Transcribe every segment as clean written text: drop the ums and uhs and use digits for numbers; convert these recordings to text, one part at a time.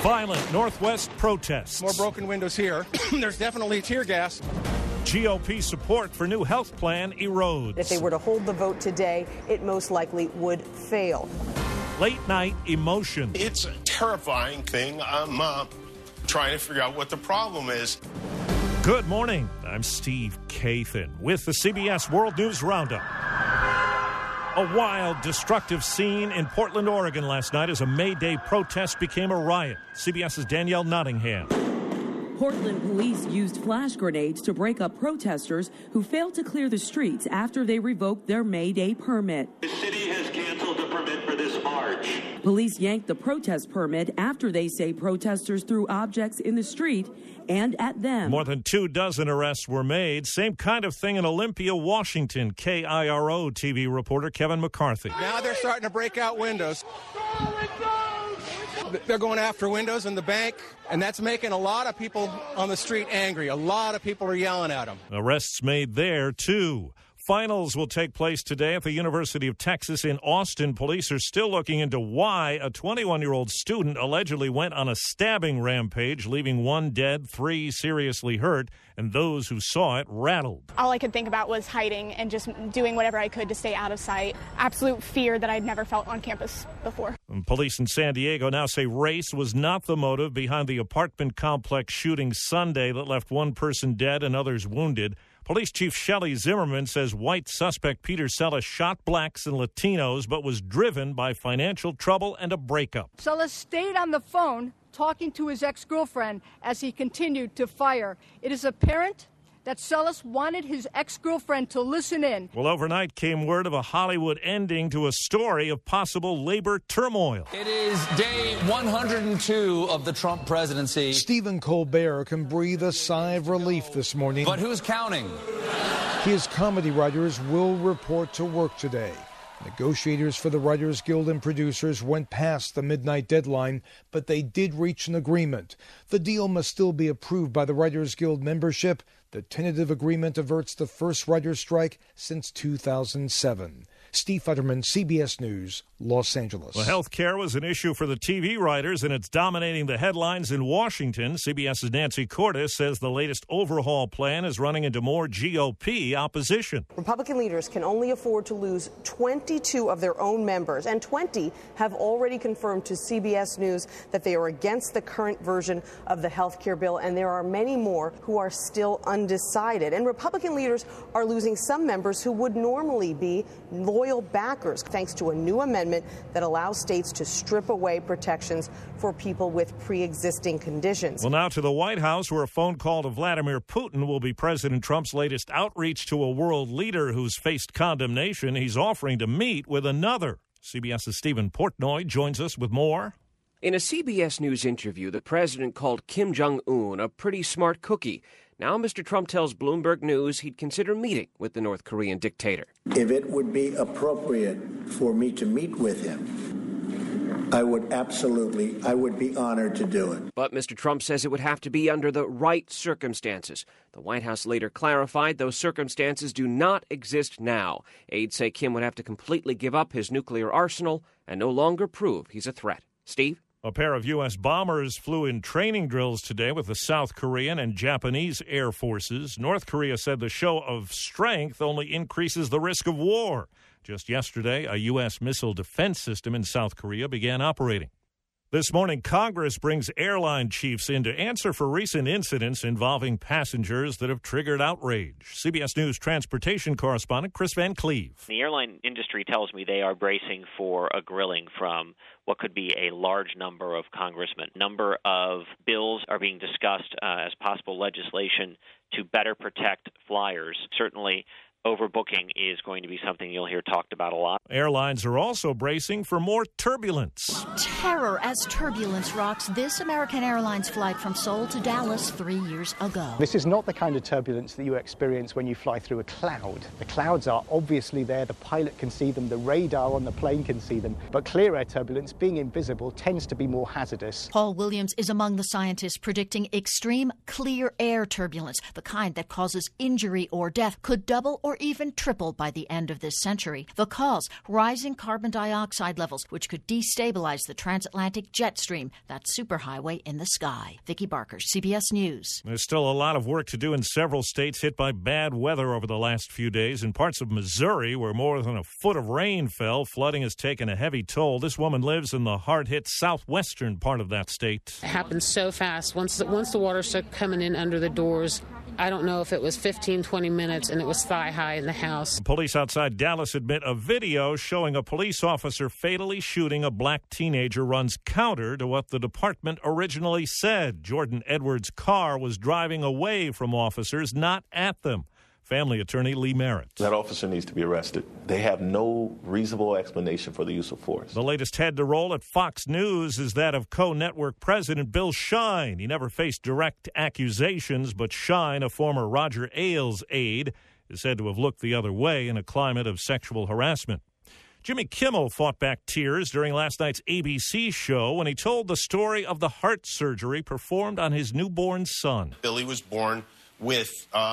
Violent Northwest protests. More broken windows here. There's definitely tear gas. GOP support for new health plan erodes. If they were to hold the vote today, it most likely would fail. Late night emotion. It's a terrifying thing. I'm trying to figure out what the problem is. Good morning. I'm Steve Kathan with the CBS World News Roundup. A wild, destructive scene in Portland, Oregon last night as a May Day protest became a riot. CBS's Danielle Nottingham. Portland police used flash grenades to break up protesters who failed to clear the streets after they revoked their May Day permit. The city has canceled the permit for this march. Police yanked the protest permit after they say protesters threw objects in the street and at them. More than 24 arrests were made. Same kind of thing in Olympia, Washington. KIRO TV reporter Kevin McCarthy. Now they're starting to break out windows. They're going after windows in the bank, and that's making a lot of people on the street angry. A lot of people are yelling at them. Arrests made there, too. Finals will take place today at the University of Texas in Austin. Police are still looking into why a 21-year-old student allegedly went on a stabbing rampage, leaving 1 dead, 3 seriously hurt, and those who saw it rattled. All I could think about was hiding and just doing whatever I could to stay out of sight. Absolute fear that I'd never felt on campus before. And police in San Diego now say race was not the motive behind the apartment complex shooting Sunday that left 1 person dead and others wounded. Police Chief Shelley Zimmerman says white suspect Peter Celis shot blacks and Latinos but was driven by financial trouble and a breakup. Celis stayed on the phone talking to his ex-girlfriend as he continued to fire. It is apparent that Celis wanted his ex-girlfriend to listen in. Well, overnight came word of a Hollywood ending to a story of possible labor turmoil. It is day 102 of the Trump presidency. Stephen Colbert can breathe a sigh of relief this morning. But who's counting? His comedy writers will report to work today. Negotiators for the Writers Guild and producers went past the midnight deadline, but they did reach an agreement. The deal must still be approved by the Writers Guild membership. The tentative agreement averts the first writers' strike since 2007. Steve Futterman, CBS News, Los Angeles. Well, health care was an issue for the TV writers, and it's dominating the headlines in Washington. CBS's Nancy Cordes says the latest overhaul plan is running into more GOP opposition. Republican leaders can only afford to lose 22 of their own members, and 20 have already confirmed to CBS News that they are against the current version of the health care bill, and there are many more who are still undecided. And Republican leaders are losing some members who would normally be loyal backers, thanks to a new amendment that allows states to strip away protections for people with pre-existing conditions. Well, now to the White House, where a phone call to Vladimir Putin will be President Trump's latest outreach to a world leader who's faced condemnation. He's offering to meet with another. CBS's Stephen Portnoy joins us with more. In a CBS News interview, the president called Kim Jong-un a pretty smart cookie. Now Mr. Trump tells Bloomberg News he'd consider meeting with the North Korean dictator. If it would be appropriate for me to meet with him, I would be honored to do it. But Mr. Trump says it would have to be under the right circumstances. The White House later clarified those circumstances do not exist now. Aides say Kim would have to completely give up his nuclear arsenal and no longer prove he's a threat. Steve? A pair of U.S. bombers flew in training drills today with the South Korean and Japanese air forces. North Korea said the show of strength only increases the risk of war. Just yesterday, a U.S. missile defense system in South Korea began operating. This morning, Congress brings airline chiefs in to answer for recent incidents involving passengers that have triggered outrage. CBS News transportation correspondent Chris Van Cleve. The airline industry tells me they are bracing for a grilling from what could be a large number of congressmen. A number of bills are being discussed as possible legislation to better protect flyers. Certainly, overbooking is going to be something you'll hear talked about a lot. Airlines are also bracing for more turbulence. Terror as turbulence rocks this American Airlines flight from Seoul to Dallas 3 years ago. This is not the kind of turbulence that you experience when you fly through a cloud. The clouds are obviously there, the pilot can see them, the radar on the plane can see them, but clear air turbulence, being invisible, tends to be more hazardous. Paul Williams is among the scientists predicting extreme clear air turbulence, the kind that causes injury or death, could double or or even triple by the end of this century. The cause, rising carbon dioxide levels, which could destabilize the transatlantic jet stream, that superhighway in the sky. Vicki Barker, CBS News. There's still a lot of work to do in several states hit by bad weather over the last few days. In parts of Missouri, where more than a foot of rain fell, flooding has taken a heavy toll. This woman lives in the hard-hit southwestern part of that state. It happened so fast. Once the water started coming in under the doors, I don't know if it was 15, 20 minutes, and it was thigh-high in the house. Police outside Dallas admit a video showing a police officer fatally shooting a black teenager runs counter to what the department originally said. Jordan Edwards' car was driving away from officers, not at them. Family attorney Lee Merritt. That officer needs to be arrested. They have no reasonable explanation for the use of force. The latest head to roll at Fox News is that of co-network president Bill Shine. He never faced direct accusations, but Shine, a former Roger Ailes aide, is said to have looked the other way in a climate of sexual harassment. Jimmy Kimmel fought back tears during last night's ABC show when he told the story of the heart surgery performed on his newborn son. Billy was born with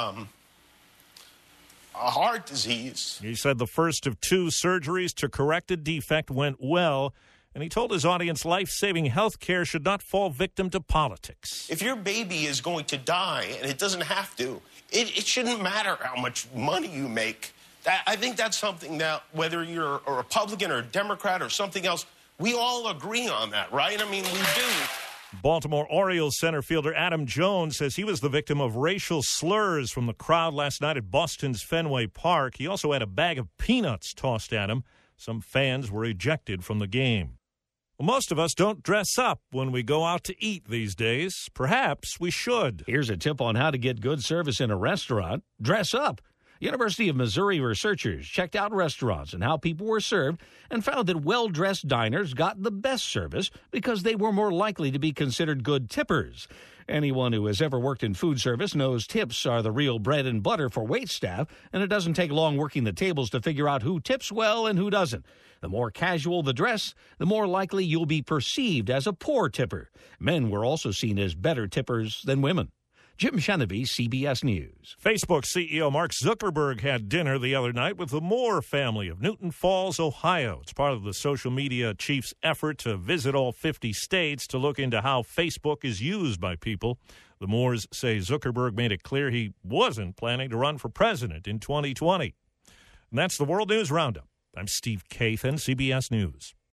a heart disease. He said the first of 2 surgeries to correct a defect went well, and he told his audience life-saving health care should not fall victim to politics. If your baby is going to die, and it doesn't have to, it shouldn't matter how much money you make. I think that's something that, whether you're a Republican or a Democrat or something else, we all agree on that, right? I mean, we do. Baltimore Orioles center fielder Adam Jones says he was the victim of racial slurs from the crowd last night at Boston's Fenway Park. He also had a bag of peanuts tossed at him. Some fans were ejected from the game. Well, most of us don't dress up when we go out to eat these days. Perhaps we should. Here's a tip on how to get good service in a restaurant. Dress up. University of Missouri researchers checked out restaurants and how people were served and found that well-dressed diners got the best service because they were more likely to be considered good tippers. Anyone who has ever worked in food service knows tips are the real bread and butter for waitstaff, and it doesn't take long working the tables to figure out who tips well and who doesn't. The more casual the dress, the more likely you'll be perceived as a poor tipper. Men were also seen as better tippers than women. Jim Shenevy, CBS News. Facebook CEO Mark Zuckerberg had dinner the other night with the Moore family of Newton Falls, Ohio. It's part of the social media chief's effort to visit all 50 states to look into how Facebook is used by people. The Moores say Zuckerberg made it clear he wasn't planning to run for president in 2020. And that's the World News Roundup. I'm Steve Kathan, CBS News.